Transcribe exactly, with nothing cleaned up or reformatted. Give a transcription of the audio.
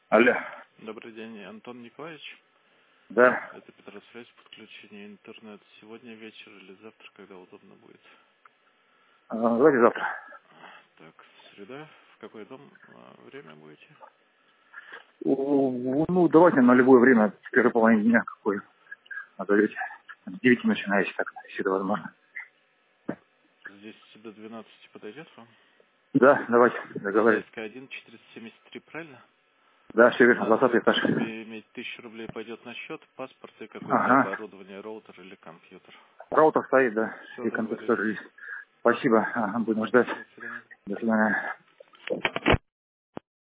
Алло. Добрый день, Антон Николаевич. Да. Это Петросвязь, подключение интернет. Сегодня вечер или завтра, когда удобно будет? А, давайте завтра. Так, среда. В какой дом а, время будете? У- Ну, давайте на любое время, в первой половине дня, какой назовете. С девяти начиная, если так, если это возможно. Здесь до двенадцати подойдет вам? Да, давайте, договорились. Одесская один, четыреста семьдесят три, правильно? Да, все верно, А, в двадцатый этаж. принципе, иметь тысячу рублей пойдет на счет, паспорт и какое-то Ага. оборудование, роутер или компьютер. Раутер стоит, да. Все, И контакт договорились. тоже есть. Спасибо. Ага, будем ждать. До свидания. До свидания.